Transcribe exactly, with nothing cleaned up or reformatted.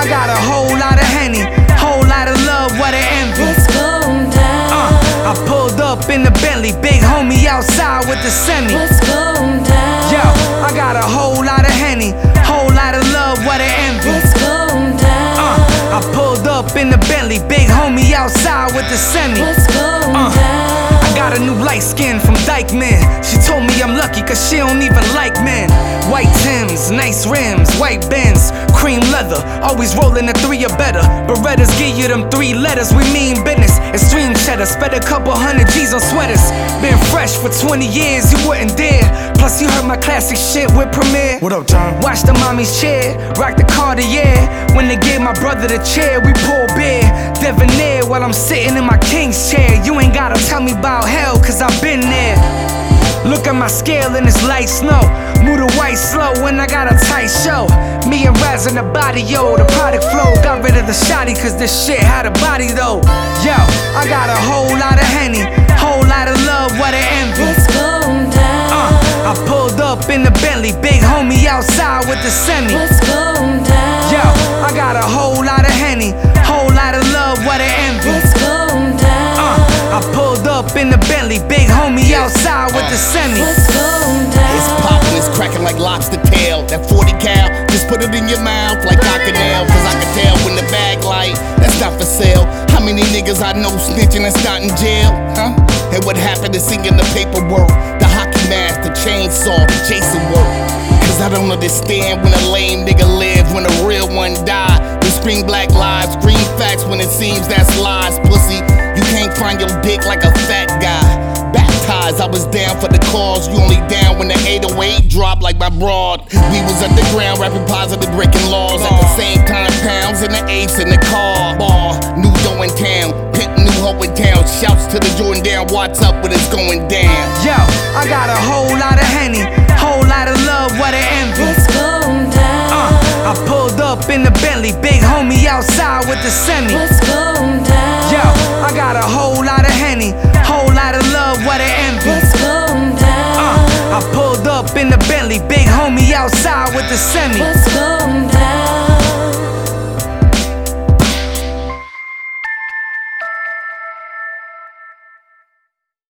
I got a whole lot of Henny, whole lot of love, what an envy. What's going down? Uh, I pulled up in the Bentley, big homie outside with the semi. What's going down? Yo, I got a whole lot of Henny, whole lot of love, what an envy. What's going down? Uh, I pulled up in the Bentley, big homie outside with the semi. What's going Uh, down? I got a new light skin from Dykeman. She told me I'm lucky cause she don't even like men. White Timbs, nice rims, white Benz, cream leather, always rolling a three or better. Berettas give you them three letters, we mean business. Extreme cheddar, spent a couple hundred G's on sweaters. Been fresh for twenty years, you wouldn't dare. Plus you heard my classic shit with Premier. What up, John? Watch the mommy's chair, rock the Cartier. When they gave my brother the chair, we pour beer. Debonair while I'm sitting in my king's chair. You ain't gotta tell me about hell, cause I've been there. Look at my scale and it's light snow. Move the white slow when I got a tight show. Me and Raz in the body, yo, the product flow. Got rid of the shotty cause this shit had a body though. Yo, I got a whole lot of Henny, whole lot of love, what an envy. What's going down? Uh, I pulled up in the Bentley, big homie outside with the semi. What's going down? Yo, I got a whole lot of Henny, whole lot of love, what an envy. What's going down? Uh, I pulled up in the Bentley, big homie outside with the semi. What's going down? It's poppin', it's cracking like lobster tail. That forty cal, just put it in your mouth like crocodile. Cause I can tell when the bag light, that's not for sale. How many niggas I know snitching and not in jail? Huh? And what happened to singing the paperwork? The hockey mask, the chainsaw, the Jason work. Cause I don't understand when a lame nigga lives, when a real one die. We scream black lives, scream facts when it seems that's lies, pussy. You can't find your dick like a fat guy. Baptized, I was down for the cause. You only down when the eight oh eight dropped like my broad. We was underground, rapping positive, breaking laws. At the same time, pounds and the eights in the car. Bar, new dough in town, pimp new hoe in town. Shouts to the Jordan down, what's up when it's going down. Yo, I got a whole lot of Henny, whole lot of love, what an envy. What's going down? Uh, I pulled up in the Bentley, big homie outside with the semi. What's going down? Yo, I got a whole lot of Henny, whole lot of love, what an envy. What's going down? Uh, I pulled up in the Bentley, big homie outside with the semi. What's